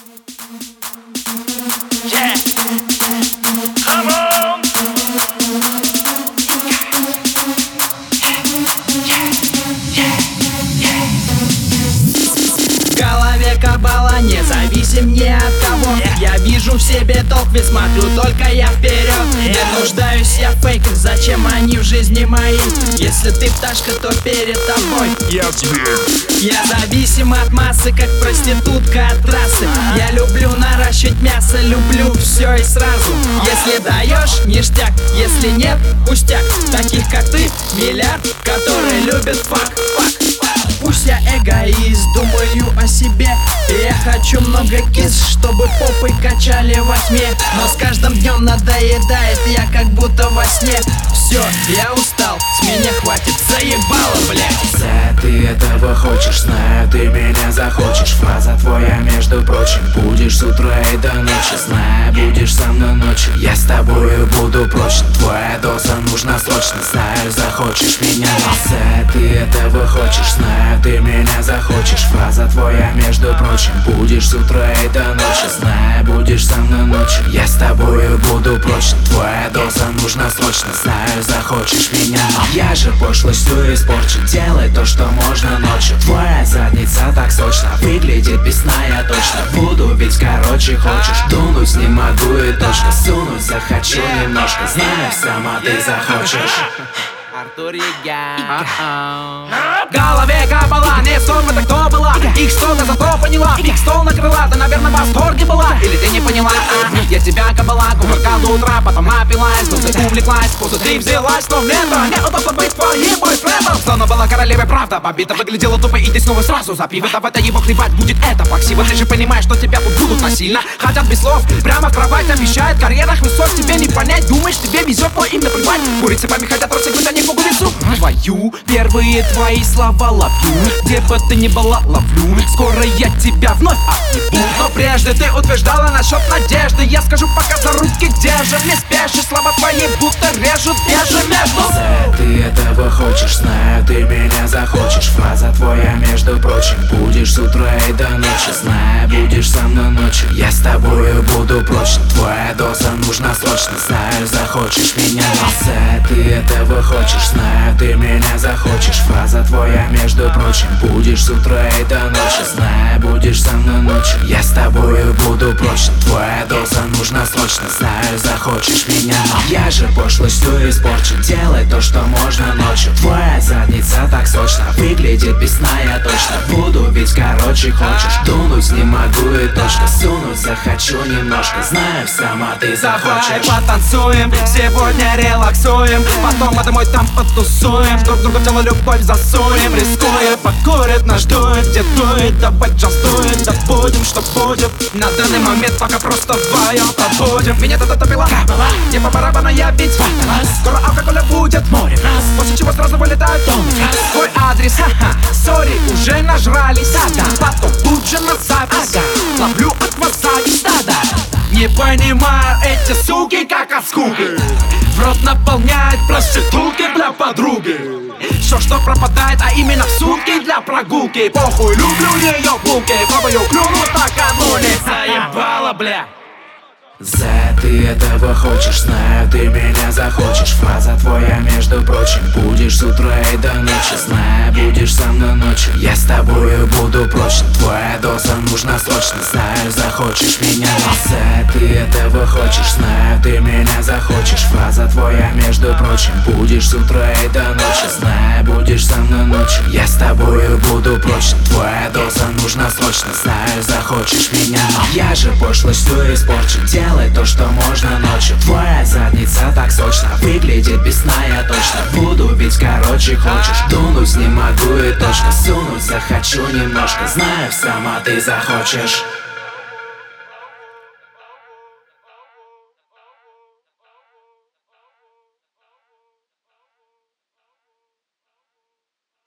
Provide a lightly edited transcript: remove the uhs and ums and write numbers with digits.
Yeah. Come on. В голове кабала, независим ни от кого. Я вижу в себе толк, ведь смотрю только я вперед. Не нуждаюсь я в фейках, зачем они в жизни моей? Если ты пташка, то перед тобой я зависим от массы, как проститутка от трассы. Я люблю наращивать мясо, люблю все и сразу. Если даешь, ништяк, если нет, пустяк. Таких как ты, миллиард, которые любят фак. Пусть я эгоист, думаю о себе. И я хочу много кис, чтобы попой качали во тьме. Но с каждым днем надоедает, я как будто во сне. Все, я устал, с меня хватит, заебало, блядь. Ты этого хочешь, знаю, ты меня захочешь. Фраза твоя, между прочим, будешь с утра и до ночи. Знаю, будешь со мной ночью, я с тобою буду прочно. Твоя доза нужна срочно, знаю, захочешь меня. Ты этого хочешь, знаю, ты меня захочешь. Фраза твоя, между прочим, будешь с утра и до ночи. Знаю, будешь со мной ночью, я с тобою буду прочно. Твоя доза нужна срочно, знаю, захочешь меня. Я же пошлостью испорчен, делай то, что можно ночью. Твоя задница так сочно, выглядит без сна, я точно буду, ведь короче хочешь. Дунуть не могу и точно, сунуть захочу немножко. Знаю, сама ты захочешь. Артур Яга. В голове кабала, не сон, это кто была? Их что-то зато поняла, их стол накрыла, ты, наверное, в восторге была. Или ты не поняла, я тебя кабала, кувыркал до утра, потом напилась, но ты увлеклась, позу ты взялась, но мне то неудобно быть твоим бойфрендом. Словно была королевой правда, побита выглядела тупо, и ты снова сразу запив это в это его хлебать будет это плаксиво. Ты же понимаешь, что тебя тут будут насильно, хотят без слов, прямо в кровать обещают, карьерах высот тебе не понять, думаешь, тебе везет, но им наплевать. Курицы по хотят рассекнуть, они по лицу твою, первые твои слова ловлю, где бы ты ни была, ловлю. Скоро я тебя вновь обниму, но прежде ты утверждала насчет надежды. Я скажу, пока за руки держим, не спешишь, слова твои будто режут даже между. Ты этого хочешь, знаю, ты меня захочешь. Фраза твоя, между прочим, будешь с утра и до ночи. Знаю, будешь со мной ночью, я с тобою буду прочно. Твоя доза нужна срочно, знаю, захочешь меня. Ты этого хочешь, знаю, ты меня захочешь. Фраза твоя, между прочим, будешь с утра и до ночи. Знаю, будешь со мной ночью, я с тобою буду прочно. Твоя доза нужна срочно, знаю, захочешь меня. Я же пошлостью испорчен, делай то, что можно ночью. Твоя задница так сочно, выглядит без сна, я точно буду, ведь короче хочешь. Дунуть не могу и точка, сунуть захочу немножко. Знаю, сама ты захочешь. Давай потанцуем, сегодня релаксуем, потом домой там потусуем, друг друга в тело любовь засуем, рискуя, покурит, нас дует, где дует, давай джаз дует, забудем, что будет. На данный момент пока просто вдвоем побудем. Меня тут отопила кабала, где по барабану я бить водолаз. Скоро алкоголя будет море раз, после чего сразу вылетают тонны фраз. Твой адрес, ха-ха, сори, уже нажрались, ага. Потом тут же на запись, ага. Ловлю от васаби стада. Не понимаю эти суки, как от скуки. В рот наполняет проститутки для подруги. Что пропадает, а именно в сутки для прогулки. Похуй, люблю ее булки, пробую клюнуть накануне. Заебало, бля. Ты этого хочешь, знаю, ты меня захочешь. Фраза твоя, между прочим, будешь с утра и до ночи. Знаю, будешь со мной ночью, я с тобою буду прочно. Твоя доза нужна срочно, знаю, захочешь меня. Ты этого хочешь, знаю, ты меня захочешь. Фраза твоя, между прочим, будешь с утра и до ночи. Знаю, будешь со мной ночью, я с тобою буду прочно. Твоя доза нужна срочно, знаю, захочешь меня. Я же пошлостью испорчен, делай то, что можно ночью. Твоя задница так сочно, выглядит без сна, я точно буду, ведь короче хочешь. Дунуть не могу и точка, сунуть захочу немножко. Знаю, сама ты захочешь.